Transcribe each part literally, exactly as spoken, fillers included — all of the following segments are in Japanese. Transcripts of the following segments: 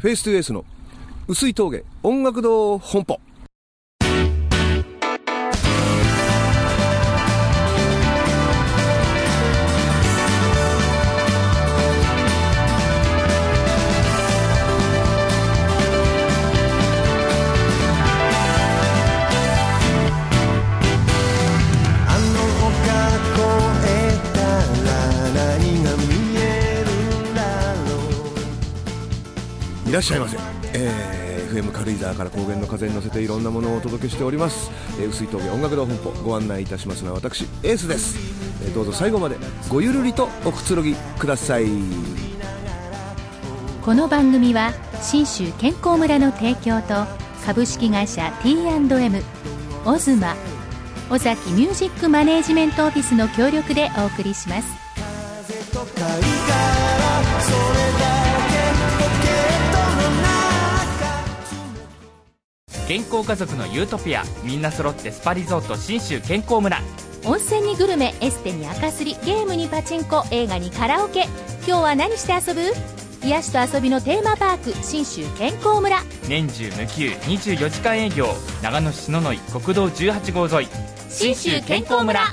フェイストゥフェイスの薄い峠音楽堂本舗。いらっしゃいませ、えー、エフエム 軽井沢から高原の風に乗せていろんなものをお届けしております、えー、薄い峠音楽堂本舗、ご案内いたしますのは私エースです、えー、どうぞ最後までごゆるりとおくつろぎください。 この番組は信州健康村の提供と株式会社 ティーアンドエム、 オズマ、尾崎ミュージックマネージメントオフィスの協力でお送りします。風と貝からそれだ健康家族のユートピア、みんな揃ってスパリゾート信州健康村。 温泉にグルメ、エステに赤すり、ゲームにパチンコ、映画にカラオケ。今日は何して遊ぶ？癒しと遊びのテーマパーク信州健康村。 年中無休にじゅうよじかん営業、長野市篠ノ井国道じゅうはち号沿い、 信州健康村。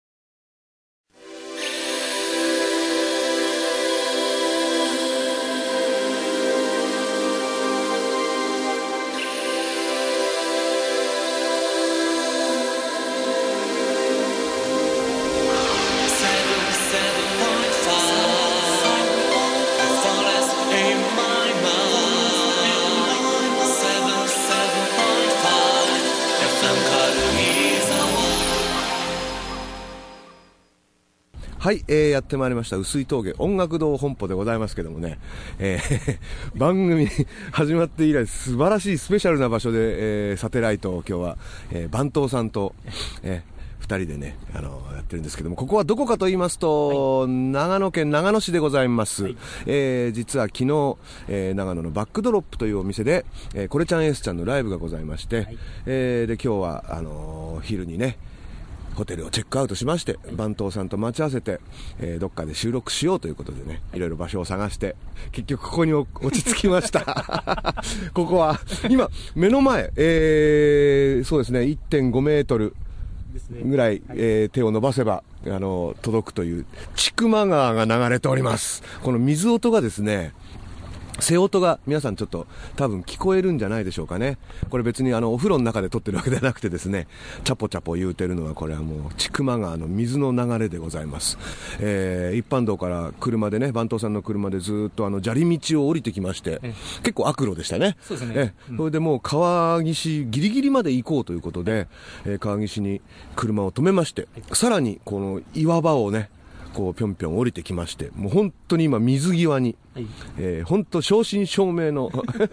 はい、えー、やってまいりました薄い峠音楽堂本舗でございますけどもね、えー、番組始まって以来素晴らしいスペシャルな場所で、えー、サテライトを今日は、えー、番頭さんと、えーふたりでね、あのやってるんですけども、ここはどこかと言いますと、はい、長野県長野市でございます、はい、えー、実は昨日、えー、長野のバックドロップというお店で、えー、これちゃんエースちゃんのライブがございまして、はい、えー、で今日はあのー、昼にねホテルをチェックアウトしまして、番頭さんと待ち合わせて、えー、どっかで収録しようということでね、いろいろ場所を探して結局ここに落ち着きましたここは今目の前、えー、そうですね いってんごメートルぐらい、えー、手を伸ばせばあの届くという千曲川が流れております。この水音がですね、瀬音が皆さんちょっと多分聞こえるんじゃないでしょうかね。これ別にあのお風呂の中で撮ってるわけではなくてですね、チャポチャポ言うてるのはこれはもう千曲川の水の流れでございます、えー、一般道から車でね、番頭さんの車でずっとあの砂利道を降りてきまして、結構悪路でしたね。 そうですね、 え、うん、それでもう川岸ギリギリまで行こうということで、えー、川岸に車を止めまして、さらにこの岩場をねこうぴょんぴょん降りてきまして、もう本当に今水際に、はい、えー、本当正真正銘の、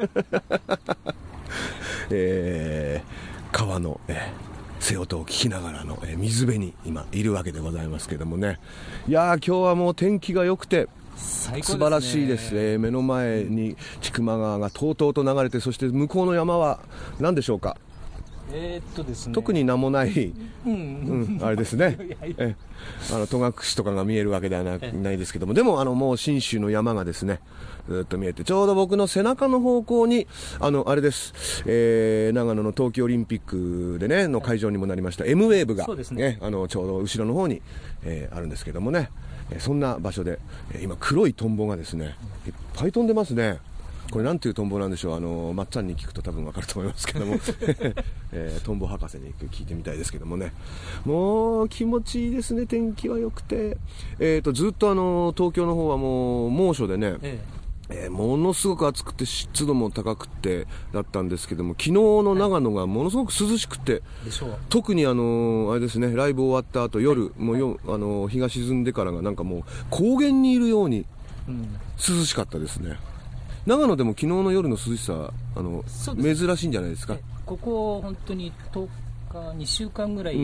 えー、川の、えー、瀬音を聞きながらの、えー、水辺に今いるわけでございますけどもね。いやー今日はもう天気が良くて最高ですね、 素晴らしいです、えー、目の前に千曲川がとうとうと流れて、そして向こうの山は何でしょうか。 えーっとですね、 特に名もない、 うんうん、あれですねえあの戸隠とかが見えるわけでは な, ないですけども、でもあのもう信州の山がですねずっと見えて、ちょうど僕の背中の方向にあのあれです、えー、長野の冬季オリンピックでねの会場にもなりました M ウェーブが、ね、あのちょうど後ろの方に、えー、あるんですけどもね、えー、そんな場所で、えー、今黒いトンボがですねいっぱい飛んでますね。これなんていうトンボなんでしょう。あのまっちゃんに聞くと多分わかると思いますけども、えー、トンボ博士に聞いてみたいですけどもね、もう気持ちいいですね。天気は良くて、えー、とずっとあの東京の方はもう猛暑でね、えええー、ものすごく暑くて湿度も高くてだったんですけども、昨日の長野がものすごく涼しくて、 でしょう。 特にあのあれですね、ライブ終わった後夜、もうよあの日が沈んでからがなんかもう高原にいるように涼しかったですね。長野でも昨日の夜の涼しさあの珍しいんじゃないですか。 ここ本当にとおかにしゅうかんぐらい、うん、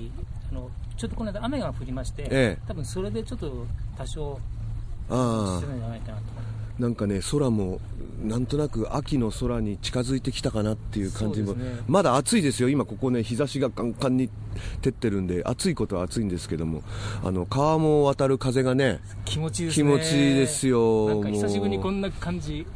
あのちょっとこの間雨が降りまして、ええ、多分それでちょっと多少してるんじゃないかなと。 なんかね、空もなんとなく秋の空に近づいてきたかなっていう感じも、ね、まだ暑いですよ今ここね、日差しがカンカンに照ってるんで暑いことは暑いんですけども、あの川も渡る風がね気持ちいいですね。 気持ちいいですよ。 なんか久しぶりにこんな感じ。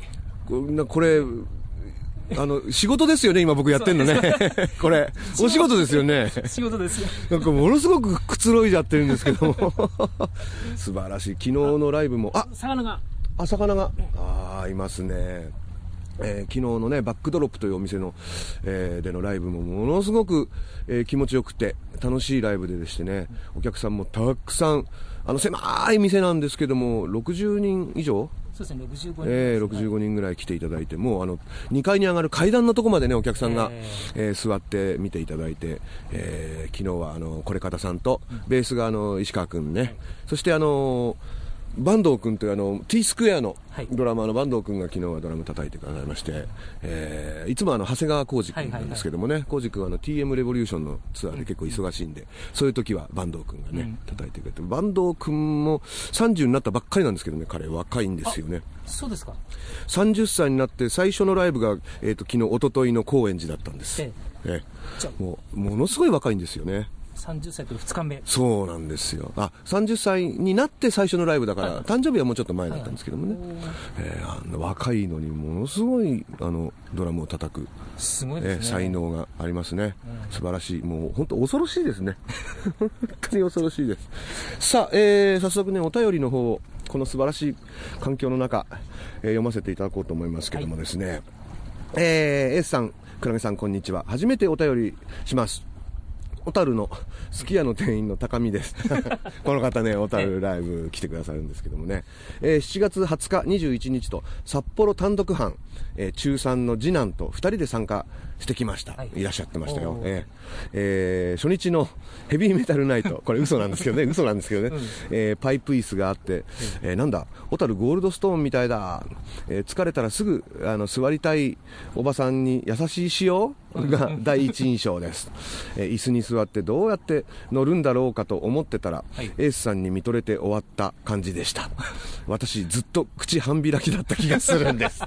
これあの仕事ですよね、今僕やってんのねこれお仕事ですよね。 仕事ですよ。 なんかものすごくくつろいじゃってるんですけども素晴らしい。昨日のライブもあ魚があ魚があーいますね。えー、昨日のねバックドロップというお店の、えー、でのライブもものすごく、えー、気持ちよくて楽しいライブででしてね、お客さんもたくさん、あの狭い店なんですけどもろくじゅうにん以上、 そうですね、ろくじゅうごにん、 えー、ろくじゅうごにんぐらい来ていただいて、もうあのにかいに上がる階段のとこまでねお客さんが、えーえー、座って見ていただいて、えー、昨日はあのこれ方さんと、うん、ベースがあの石川君ね、はい、そしてあの坂東君というあの T スクエアのドラマーの坂東君が昨日はドラム叩いてくださいまして、えー、いつもあの長谷川浩二君なんですけどもね、浩二君はあの ティーエム レボリューションのツアーで結構忙しいんで、うん、そういう時は坂東君がね、うん、叩いてくれて、坂東君もさんじゅうになったばっかりなんですけどね、彼若いんですよね。 そうですか。 さんじゅっさいになって最初のライブが、えー、と昨日一昨日の高円寺だったんです、ええええ、もうものすごい若いんですよね。 さんじゅっさいとふつかめ。 そうなんですよ。あ、さんじゅっさいになって最初のライブだから、はい、誕生日はもうちょっと前だったんですけどもね、はいはい、えー、あの若いのにものすごいあのドラムを叩くすごいですね、 えー、才能がありますね、うん、素晴らしい。もう本当恐ろしいですね本当に恐ろしいです。さあ、えー、早速ねお便りの方、この素晴らしい環境の中、えー、読ませていただこうと思いますけどもですね、はい、えー、S さん、クラゲさんこんにちは。初めてお便りします。小樽のすき家の店員の高見ですこの方ね小樽ライブ来てくださるんですけどもね、えー、しちがつはつかにじゅういちにちと札幌単独班、えー、中さんの次男とふたりで参加してきました、はい、いらっしゃってましたよ、えーえー、初日のヘビーメタルナイト、これ嘘なんですけどね嘘なんですけどね、うん、えー、パイプ椅子があって、えー、なんだ小樽ゴールドストーンみたいだ、えー、疲れたらすぐあの座りたいおばさんに優しい仕様が第一印象です、えー、椅子に座ってどうやって乗るんだろうかと思ってたら、はい、エースさんに見とれて終わった感じでした私ずっと口半開きだった気がするんです、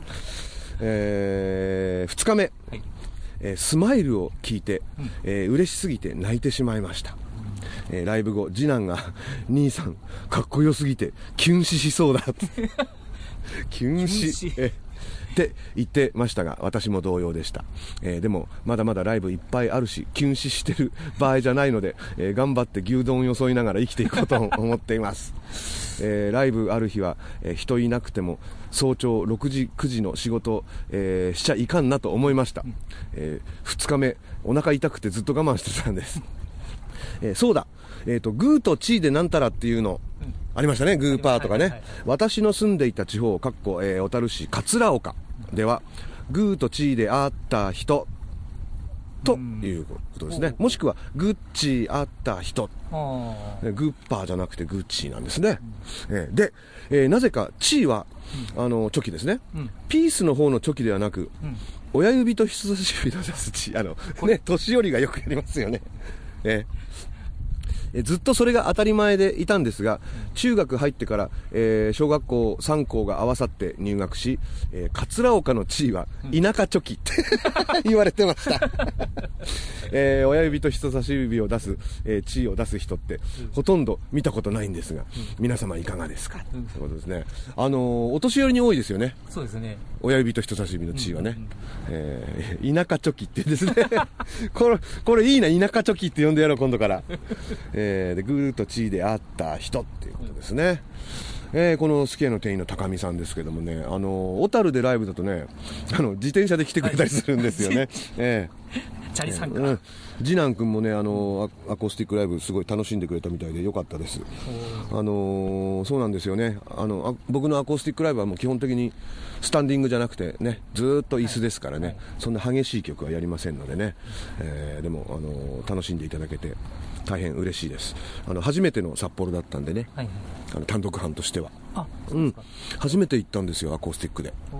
えー、ふつかめ、はい、えー、スマイルを聞いて、うん、えー、嬉しすぎて泣いてしまいました、うん、えー、ライブ後次男が兄さんかっこよすぎてキュン死しそうだキュン死えって言ってましたが、私も同様でした、えー、でもまだまだライブいっぱいあるしキュン死してる場合じゃないので、えー、頑張って牛丼をよそいながら生きていこうと思っています、えー、ライブある日は、えー、人いなくても早朝ろくじくじの仕事、えー、しちゃいかんなと思いました、えー、ふつかめお腹痛くてずっと我慢してたんです、えー、そうだ、えーと、グーとチーでなんたらっていうのありましたね、グーパーとかね、はいはいはい、私の住んでいた地方かっこ、えー、小樽市桂岡ではグーとチーで会った人ということですね、もしくはグッチー会った人、グッパーじゃなくてグッチーなんですね、うん、えー、で、えー、なぜかチーは、うん、あのチョキですね、うん、ピースの方のチョキではなく、うん、親指と人差し指の出すチー、あのね、年寄りがよくやりますよね、えーえずっとそれが当たり前でいたんですが、中学入ってから、えー、小学校さん校が合わさって入学し、えー、桂岡の地位は田舎チョキって言われてましたえー、親指と人差し指を出す、えー、地位を出す人って、うん、ほとんど見たことないんですが、うん、皆様いかがですか、うん、ということですね。あのー、お年寄りに多いですよね。 そうですね。 親指と人差し指の地位はね、うんうんうん、えー、田舎チョキってですねこれこれいいな、田舎チョキって呼んでやろう今度からえー、でグーとチーで会った人っていうことですね、うん、えー、このすき家の店員の高見さんですけどもね、あの小樽でライブだとね、あの自転車で来てくれたりするんですよね、はい、えー、チャリさんか、 うん、次男君もね、あのアコースティックライブすごい楽しんでくれたみたいでよかったです。あのー、そうなんですよね、あのあ僕のアコースティックライブはもう基本的にスタンディングじゃなくてね、ずーっと椅子ですからね、はいはい、そんな激しい曲はやりませんのでね、えー、でも、あのー、楽しんでいただけて大変嬉しいです。あの初めての札幌だったんでね、はいはい、あの単独班としては、あ、うん、初めて行ったんですよ、アコースティックで、うん、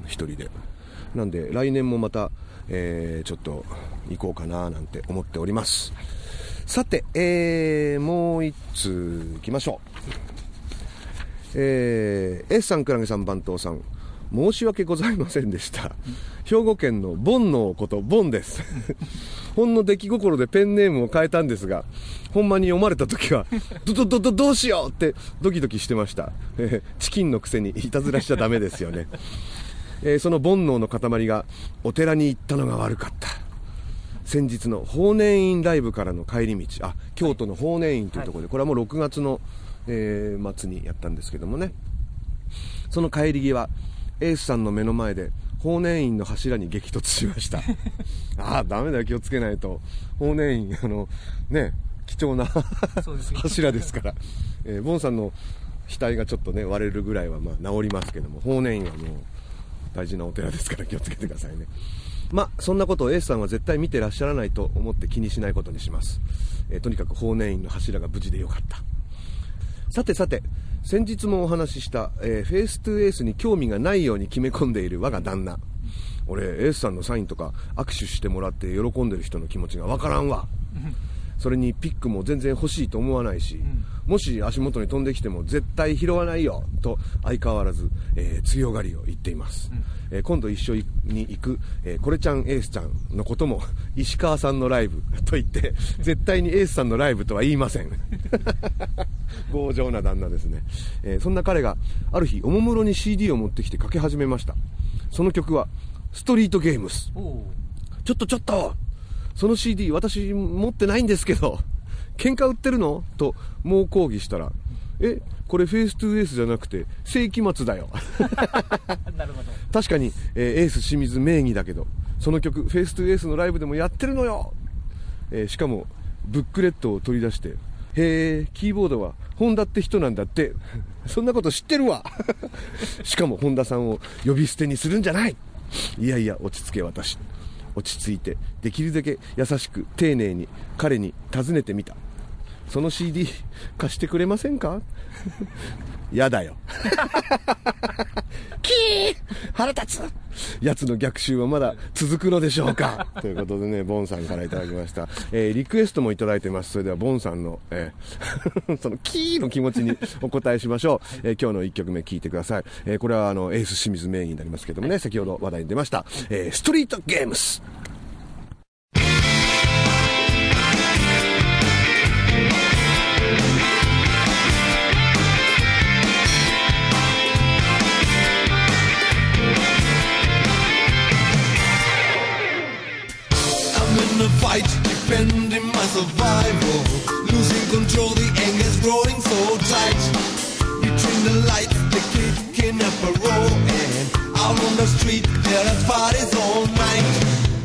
一人で。なんで来年もまた、えー、ちょっと行こうかななんて思っております。さて、えー、もう一通行きましょう。えー、S さん、クラゲさん、番頭さん、申し訳ございませんでした。兵庫県のボンのことボンですほんの出来心でペンネームを変えたんですが、ほんまに読まれた時はどどどどどうしようってドキドキしてましたチキンのくせにいたずらしちゃダメですよねえー、その煩悩の塊がお寺に行ったのが悪かった。先日の法然院ライブからの帰り道、あ、京都の法然院というところで、これはもうろくがつの、えー、末にやったんですけどもね、その帰り際、エースさんの目の前で法然院の柱に激突しました。ああ、ダメだよ、気をつけないと。法然院、あのね、貴重な柱ですから、えー、ボンさんの額がちょっとね割れるぐらいはまあ治りますけども、法然院はもう大事なお寺ですから気をつけてくださいね。まあそんなことをエースさんは絶対見てらっしゃらないと思って気にしないことにします。えー、とにかく法然院の柱が無事でよかった。さてさて、先日もお話しした、えー、フェイストゥエースに興味がないように決め込んでいる我が旦那。俺エースさんのサインとか握手してもらって喜んでる人の気持ちがわからんわ。それにピックも全然欲しいと思わないし、うん、もし足元に飛んできても絶対拾わないよと相変わらず、えー、強がりを言っています。うん、えー、今度一緒に行く、えー、これちゃんエースちゃんのことも石川さんのライブと言って絶対にエースさんのライブとは言いません。強情な旦那ですね。えー、そんな彼がある日おもむろに シーディー を持ってきてかけ始めました。その曲はストリートゲームス。ちょっとちょっとその シーディー 私持ってないんですけど喧嘩売ってるのと猛抗議したら、え、これフェイストゥエースじゃなくて世紀末だよ。 なるほど。 確かに、えー、エース清水名義だけどその曲フェイストゥエースのライブでもやってるのよ。えー、しかもブックレットを取り出して、へー、キーボードは本田って人なんだって。そんなこと知ってるわ。しかも本田さんを呼び捨てにするんじゃない。いやいや落ち着け私。落ち着いてできるだけ優しく丁寧に彼に尋ねてみた。その シーディー 貸してくれませんか。やだよ。キー腹立つ。やつの逆襲はまだ続くのでしょうか。ということでね、ボンさんからいただきました。えー、リクエストもいただいてます。それではボンさんの、えー、そのキーの気持ちにお答えしましょう。えー、今日のいっきょくめ聴いてください。えー、これはあのエース清水名義になりますけどもね、先ほど話題に出ました、えー、ストリートゲームス。 Fight, defending my survival, losing control, the anger's growing so tight. Between the lights, they're kicking up a roar, and out on the street, there are parties all night.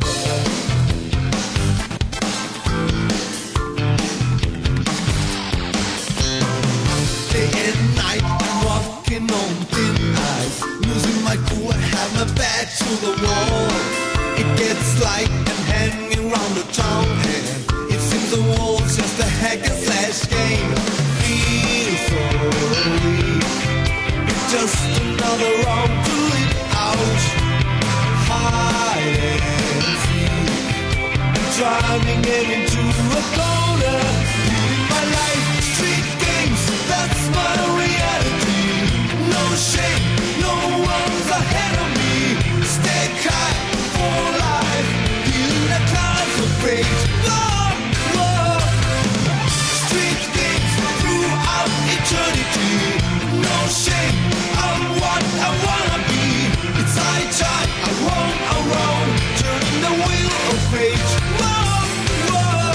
Day and night, I'm walking on thin ice, losing my cool, I have my back to the wall. It gets light and hanging around the town, and it seems the world's just a hack and slash game. Feel so weak, it's just another round to live out. Hide and seek, I'm driving it into a corner, living my life, street games, that's my reality. No shame, no one's ahead of me. Stay high for life, healing the clouds of fate. Whoa, whoa. Street games throughout eternity. No shame, I'm what I wanna be. It's high time, I roam around, turning the wheel of fate. Whoa, whoa.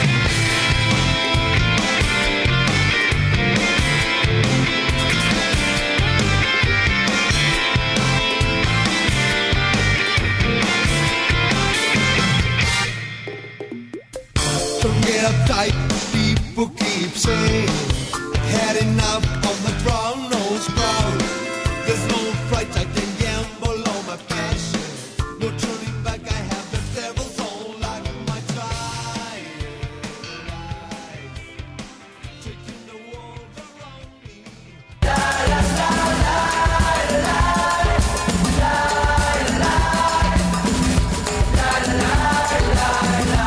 Don't get uptight, people keep saying, had enough of the brown nose crowd. There's no fright, I can gamble on my passion. No turning back, I have the devil's own life. My trying life, taking the world around me. La la la la la la la la la.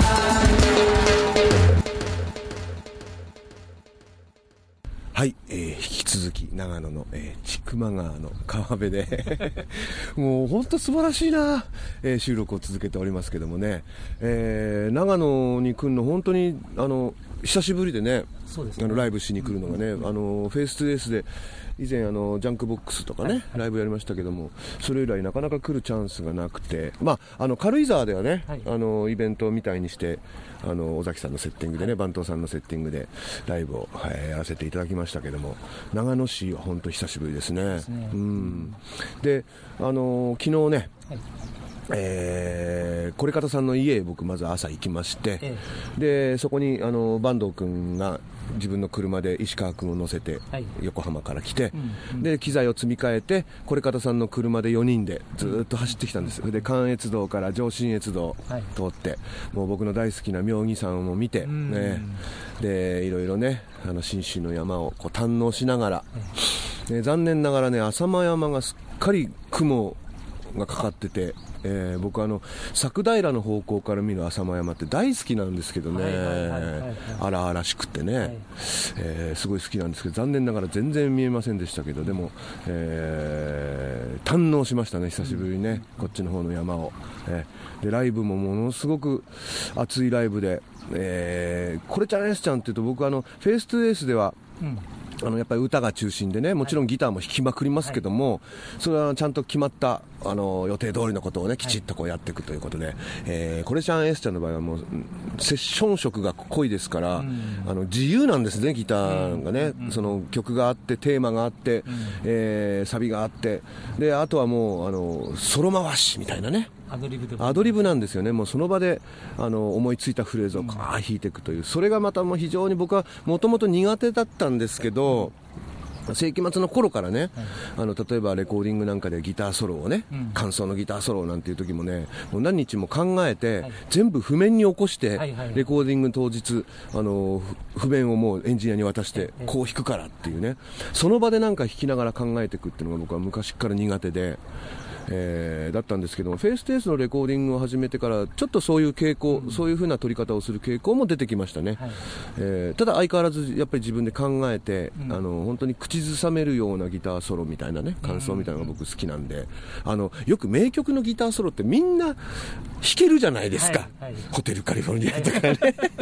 はい、えー、引き続き長野の、えー、千曲川の川辺でもう本当素晴らしいな、えー、収録を続けておりますけどもね、えー、長野に来るの本当にあの久しぶりでね、 そうですね、 あのライブしに来るのがね、うん、あのフェイストゥエースで以前あのジャンクボックスとかね、はいはい、ライブやりましたけども、それ以来なかなか来るチャンスがなくて、まあ、あの軽井沢ではね、はい、あのイベントみたいにしてあの尾崎さんのセッティングでね、番頭さんのセッティングでライブを、はい、やらせていただきましたけども、長野市は本当久しぶりですね。ですね、うん、で、あの昨日ね、はい、えー、これ方さんの家へ僕まず朝行きまして、ええ、でそこにあの坂東君が自分の車で石川君を乗せて横浜から来て、はいうんうん、で機材を積み替えてこれ方さんの車でよにんでずっと走ってきたんです。で関越道から上信越道通って、はい、もう僕の大好きな妙義山を見て、ね、でいろいろねあの信州の山をこう堪能しながら、ね、残念ながらね浅間山がすっかり雲がかかってて、えー、僕はあの佐久平の方向から見る浅間山って大好きなんですけどね、荒々しくてね、はい、えー、すごい好きなんですけど、残念ながら全然見えませんでしたけど、でも、えー、堪能しましたね、久しぶりにね、うん、こっちの方の山を、えー、でライブもものすごく熱いライブで、えー、これちゃん S ちゃんっていうと僕あのフェイストゥエースでは、うん、あのやっぱり歌が中心でね、もちろんギターも弾きまくりますけども、はい、それはちゃんと決まったあの予定通りのことをねきちっとこうやっていくということで、はい、えー、これちゃん S ちゃんの場合はもうセッション色が濃いですから、うん、あの自由なんですね、ギターがね、うん、その曲があってテーマがあって、うん、えー、サビがあって、であとはもうあのソロ回しみたいなね、 アドリブでアドリブなんですよね。もうその場であの思いついたフレーズをカーッ弾いていくという、それがまたもう非常に僕はもともと苦手だったんですけど、世紀末の頃からね、はい、あの例えばレコーディングなんかでギターソロをね、うん、感想のギターソロなんていう時もね、もう何日も考えて、はい、全部譜面に起こして、はいはいはい、レコーディング当日あの譜面をもうエンジニアに渡して、はいはい、こう弾くからっていうね、その場でなんか弾きながら考えていくっていうのが僕は昔から苦手で、えー、だったんですけども、フェイストゥエースのレコーディングを始めてからちょっとそういう傾向、うん、そういう風な撮り方をする傾向も出てきましたね、はい、えー、ただ相変わらずやっぱり自分で考えて、うん、あの本当に口ずさめるようなギターソロみたいなね、感想みたいなのが僕好きなんで、あのよく名曲のギターソロってみんな弾けるじゃないですか、はいはい、ホテルカリフォルニアとかね、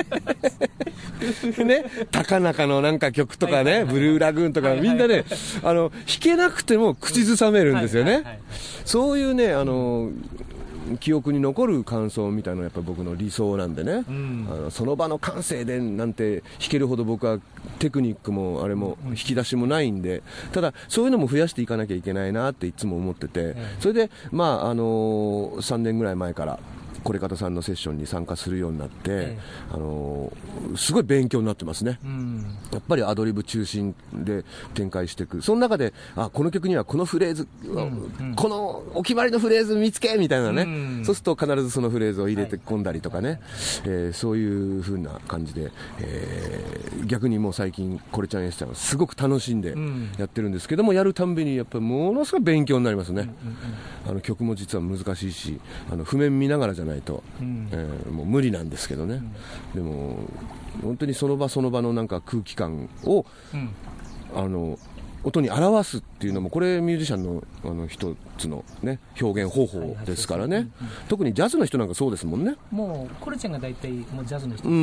はいね、高中のなんか曲とかね、はいはいはいはい、ブルーラグーンとか、はいはいはい、みんなねあの弾けなくても口ずさめるんですよね、はいはいはい、そういうねあの、うん、記憶に残る感想みたいなのがやっぱり僕の理想なんでね、うん、あのその場の感性でなんて弾けるほど僕はテクニックもあれも引き出しもないんで、ただそういうのも増やしていかなきゃいけないなっていつも思ってて、それでまああのさんねんぐらい前からこれ方さんのセッションに参加するようになって、ええ、あのー、すごい勉強になってますね、うん、やっぱりアドリブ中心で展開していく、その中であこの曲にはこのフレーズ、うんうん、このお決まりのフレーズ見つけみたいなね、うん、そうすると必ずそのフレーズを入れて込んだりとかね、はい、えー、そういう風な感じで、えー、逆にもう最近これちゃん S ちゃんはすごく楽しんでやってるんですけども、やるたんびにやっぱりものすごい勉強になりますね、うんうんうん、あの曲も実は難しいし、あの譜面見ながらじゃないないと、うん、えー、もう無理なんですけどね、うん、でも本当にその場その場のなんか空気感を、うん、あの音に表すっていうのもこれミュージシャンのあの一つの、ね、表現方法ですからね、特にジャズの人なんかそうですもんね。 もうコレちゃんが大体もうジャズの人、 うんうん、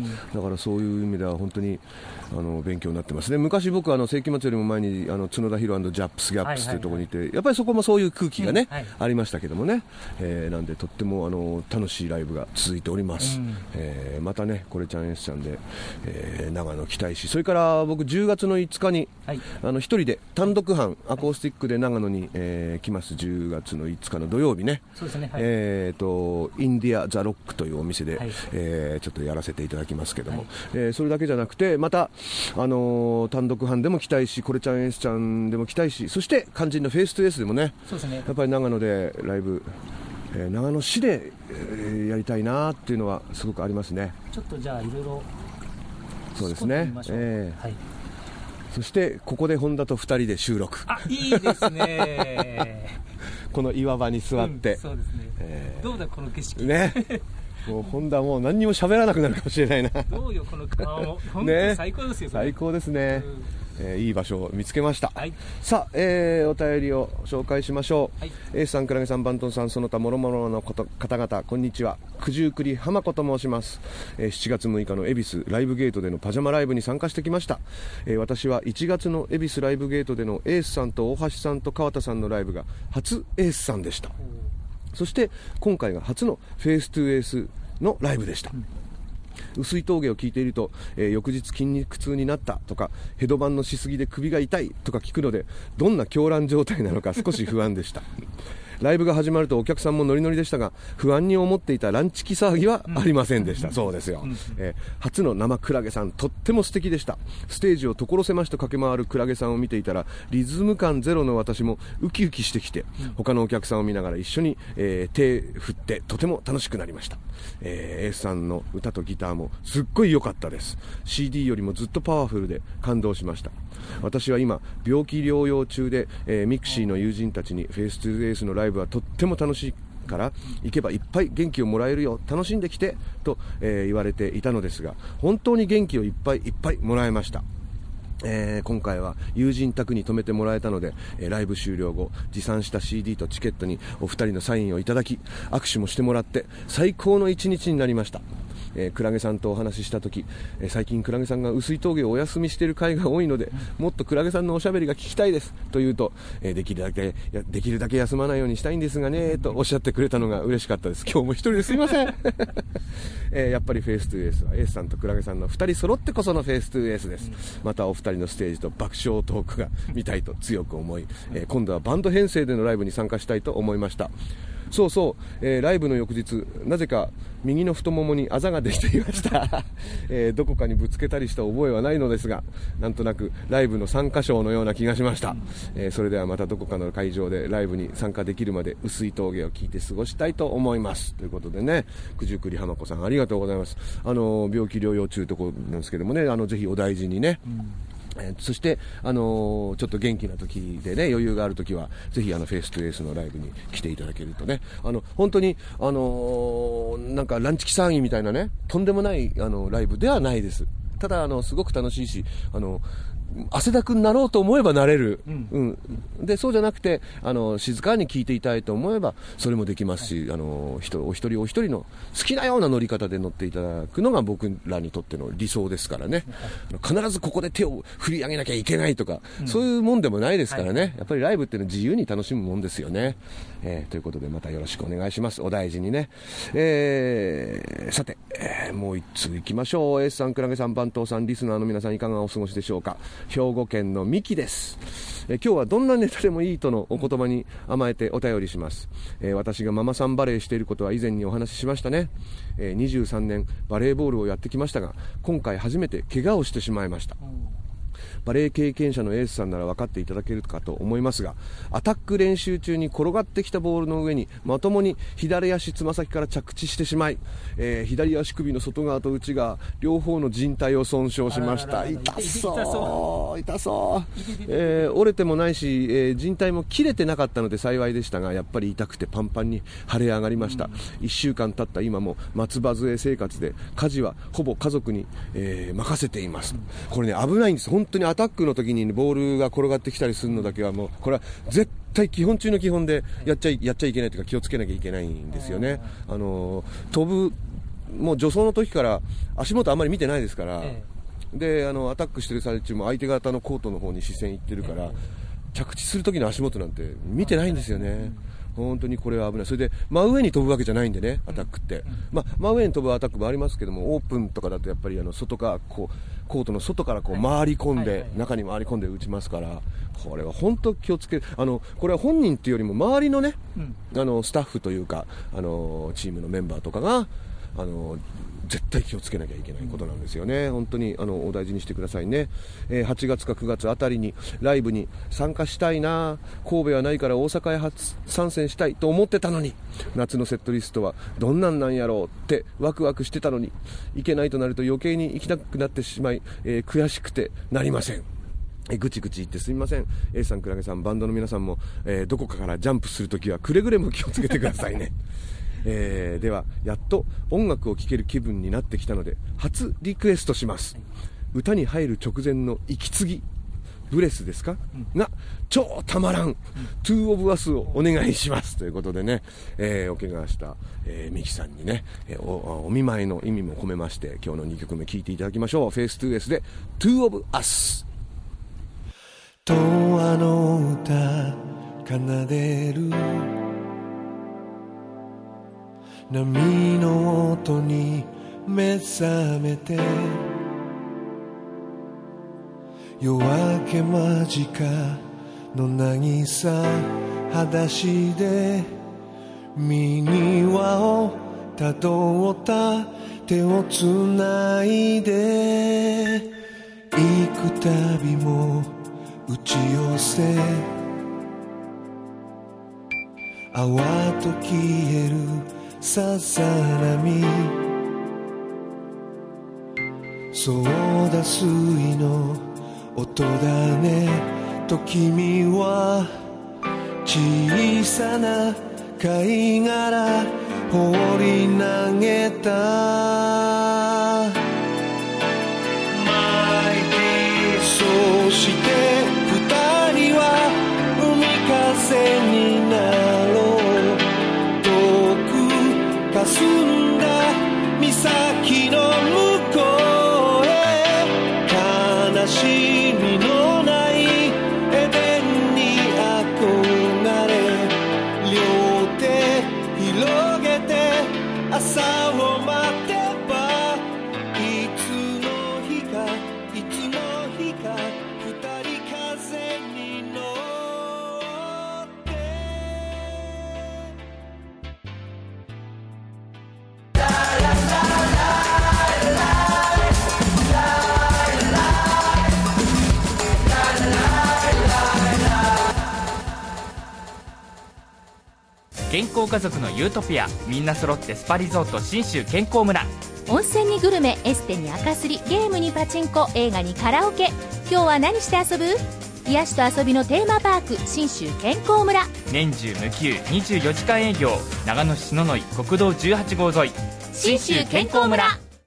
だからそういう意味では本当にあの勉強になってますね。昔僕はあの世紀末よりも前にあの角田博&ジャップスギャップスというところにいて、はいはいはい、やっぱりそこもそういう空気がね、うん、はい、ありましたけどもね、えー、なんでとってもあの楽しいライブが続いております、うん、えー、またねこれちゃん S ちゃんで、えー、長野期待し、それから僕じゅうがつのいつかに、はい、あの一人で単独班アコースティックで長野に、えー、来ます。じゅうがつのいつかの土曜日ね、 そうですね、はい、 えー、とインディアザロックというお店で、はい、えー、ちょっとやらせていただきますけども、はい、えー、それだけじゃなくてまた、あのー、単独班でも来たいし、これちゃん S ちゃんでも来たいし、そして肝心のフェイストゥエースでもね、 そうですね、 やっぱり長野でライブ、えー、長野市で、えー、やりたいなっていうのはすごくありますね。 ちょっとじゃあいろいろそうですね、えーはい、そしてここで本田とふたりで収録、 あ、いいですねこの岩場に座って、 うん、そうですね、えー、どうだこの景色ねもう本田はもう何にも喋らなくなるかもしれないな。 どうよこの顔も本当に最高ですよ、 ね、最高ですね、うん、えー、いい場所を見つけました、 はい、 さあ、えー、お便りを紹介しましょう、はい、エースさん、クラゲさん、バントンさん、その他もろもろの方々、こんにちは。九十九里浜子と申します、えー、しちがつむいかの恵比寿ライブゲートでのパジャマライブに参加してきました、えー、私はいちがつの恵比寿ライブゲートでのエースさんと大橋さんと川田さんのライブが初エースさんでした。そして今回が初のフェイストゥエースのライブでした、うん、薄い峠を聞いていると、えー、翌日筋肉痛になったとかヘドバンのしすぎで首が痛いとか聞くので、どんな狂乱状態なのか少し不安でしたライブが始まるとお客さんもノリノリでしたが、不安に思っていたランチキ騒ぎはありませんでした、うん、そうですよ、うん、えー、初の生クラゲさんとっても素敵でした。ステージを所狭しと駆け回るクラゲさんを見ていたら、リズム感ゼロの私もウキウキしてきて、うん、他のお客さんを見ながら一緒に、えー、手振ってとても楽しくなりました、えー、エースさんの歌とギターもすっごい良かったです。 シーディー よりもずっとパワフルで感動しました。私は今病気療養中で、えー、ミクシーの友人たちにフェイストゥエースのライブはとっても楽しいから行けばいっぱい元気をもらえるよ、楽しんできてと、えー、言われていたのですが、本当に元気をいっぱいいっぱいもらえました。えー、今回は友人宅に泊めてもらえたので、えー、ライブ終了後持参した シーディー とチケットにお二人のサインをいただき、握手もしてもらって最高の一日になりました。えー、クラゲさんとお話ししたとき、えー、最近クラゲさんが薄い峠をお休みしている回が多いので、もっとクラゲさんのおしゃべりが聞きたいですと言うと、えー、できるだけやできるだけ休まないようにしたいんですがねとおっしゃってくれたのが嬉しかったです。今日も一人ですいません、えー、やっぱりフェイストゥエースはエースさんとクラゲさんのふたり揃ってこそのフェイストゥエースです。またお二人のステージと爆笑トークが見たいと強く思い、えー、今度はバンド編成でのライブに参加したいと思いました。そうそう、えー、ライブの翌日なぜか右の太ももにあざができていました、えー、どこかにぶつけたりした覚えはないのですが、なんとなくライブの参加賞のような気がしました、えー、それではまたどこかの会場でライブに参加できるまで薄い峠を聞いて過ごしたいと思いますということでね、九十九里浜子さんありがとうございます。あの病気療養中とこなんですけどもね、あのぜひお大事にね、うん、えー、そして、あのー、ちょっと元気な時でね、余裕がある時はぜひあのフェイストゥエースのライブに来ていただけるとね、あの本当に、あのー、なんかランチキ騒ぎみたいなね、とんでもないあのライブではないです。ただあのすごく楽しいし、あの汗だくになろうと思えばなれる、うんうん、でそうじゃなくてあの静かに聴いていたいと思えばそれもできますし、はい、あの人お一人お一人の好きなような乗り方で乗っていただくのが僕らにとっての理想ですからね、はい、必ずここで手を振り上げなきゃいけないとか、うん、そういうもんでもないですからね、はい、やっぱりライブっていうのは自由に楽しむもんですよね、えー、ということでまたよろしくお願いします。お大事にね、えー、さて、えー、もう一通いきましょう。エースさん、クラゲさん、番頭さん、リスナーの皆さんいかがお過ごしでしょうか。兵庫県のミキです。え今日はどんなネタでもいいとのお言葉に甘えてお便りします。えー、私がママさんバレーしていることは以前にお話ししましたね。えー、にじゅうさんねんバレーボールをやってきましたが、今回初めて怪我をしてしまいました。バレー経験者のエースさんなら分かっていただけるかと思いますが、アタック練習中に転がってきたボールの上にまともに左足つま先から着地してしまい、えー、左足首の外側と内側両方の靭帯を損傷しました。痛そう痛そう、えー、折れてもないし、えー、靭帯も切れてなかったので幸いでしたが、やっぱり痛くてパンパンに腫れ上がりました。いっしゅうかん経った今も松葉杖生活で家事はほぼ家族に、えー、任せています。これね危ないんです。本当にアタックの時にボールが転がってきたりするのだけはもうこれは絶対基本中の基本でやっちゃい、やっちゃいけないというか気をつけなきゃいけないんですよね。あの飛ぶもう助走の時から足元あんまり見てないですから、ええ、であのアタックしてる最中も相手方のコートの方に視線いってるから、ええ、着地する時の足元なんて見てないんですよね。本当にこれは危ない。それで真上に飛ぶわけじゃないんでね、アタックって、まあ、真上に飛ぶアタックもありますけども、オープンとかだとやっぱりあの外からこうコートの外からこう回り込んで、中に回り込んで打ちますから、これは本当気をつける。あのこれは本人っていうよりも周りのね、あのスタッフというかあのチームのメンバーとかがあの絶対気をつけなきゃいけないことなんですよね。本当にあのお大事にしてくださいね。えー、はちがつかくがつあたりにライブに参加したいな、神戸はないから大阪へ初参戦したいと思ってたのに、夏のセットリストはどんなんなんやろうってワクワクしてたのに、行けないとなると余計に行きたくなってしまい、えー、悔しくてなりません。えぐちぐち言ってすみません。 A さん、クラゲさん、バンドの皆さんも、えー、どこかからジャンプするときはくれぐれも気をつけてくださいね。 えー、ではやっと音楽を聴ける気分になってきたので初リクエストします、はい、歌に入る直前の息継ぎブレスですか、うん、が超たまらん、うん、トゥーオブアスをお願いしますということでね、えー、お怪我した、えー、ミキさんにね、えー、お, お見舞いの意味も込めまして今日のにきょくめ聴いていただきましょう。フェイストゥーエスでトゥーオブアス。 童話の歌奏でる波の音に目覚めて夜明け間近の渚裸足で見庭をたどった手をつないで行くたびも打ち寄せ泡と消えるさざ波ソーダ水の音だねと君は小さな貝殻放り投げた巻いてそして二人は海風になろう遠く霞んだ岬の向こうへ悲しみのないエデンに憧れ両手広げて朝を待てばいつの日かいつの日か二人風に乗って健康家族のユートピア、みんな揃ってスパリゾート信州健康村。 温泉にグルメ、エステに赤すり、ゲームにパチンコ、映画にカラオケ。今日は何して遊ぶ？癒しと遊びのテーマパーク信州健康村。 年中無休にじゅうよじかん営業、長野市篠ノ井国道じゅうはちごう沿い信州健康村。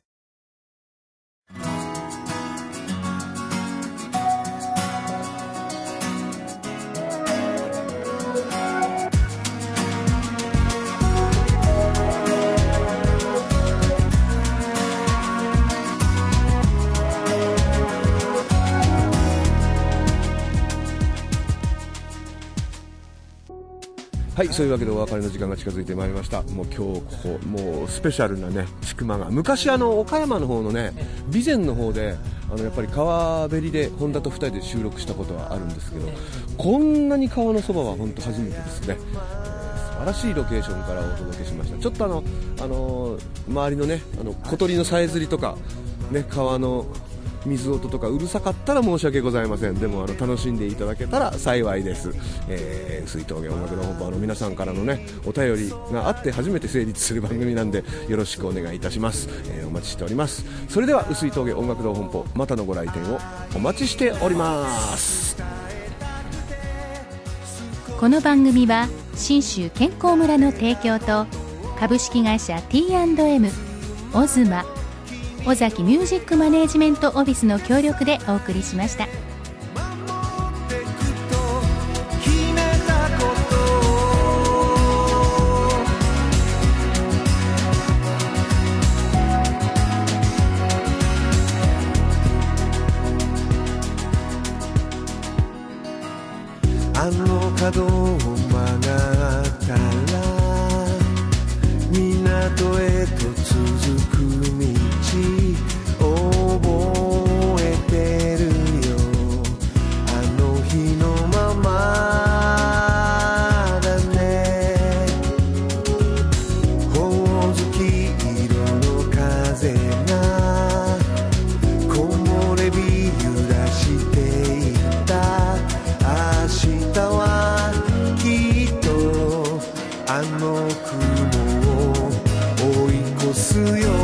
はい、そういうわけでお別れの時間が近づいてまいりました。もう今日ここもうスペシャルなね千曲が昔あの岡山の方のね備前の方であのやっぱり川べりで本田とふたりで収録したことはあるんですけど、こんなに川のそばは本当初めてですね。素晴らしいロケーションからお届けしました。ちょっとあのあの周りのねあの小鳥のさえずりとかね川の水音とかうるさかったら申し訳ございません。でもあの楽しんでいただけたら幸いです。えー、水峠音楽の本場の皆さんからのねお便りがあって初めて成立する番組なんでよろしくお願いいたします。えー、お待ちしております。それでは碓氷峠音楽堂本舗またのご来店をお待ちしております。 この番組は信州健康村の提供と株式会社 ティーアンドエム オズマ尾崎ミュージックマネージメントオフィスの協力でお送りしました。 あの角を曲がったら港へと続く覚えてるよあの日のままだねほおずき色の風が木漏れ日揺らしていた明日はきっとあの雲を追い越すよ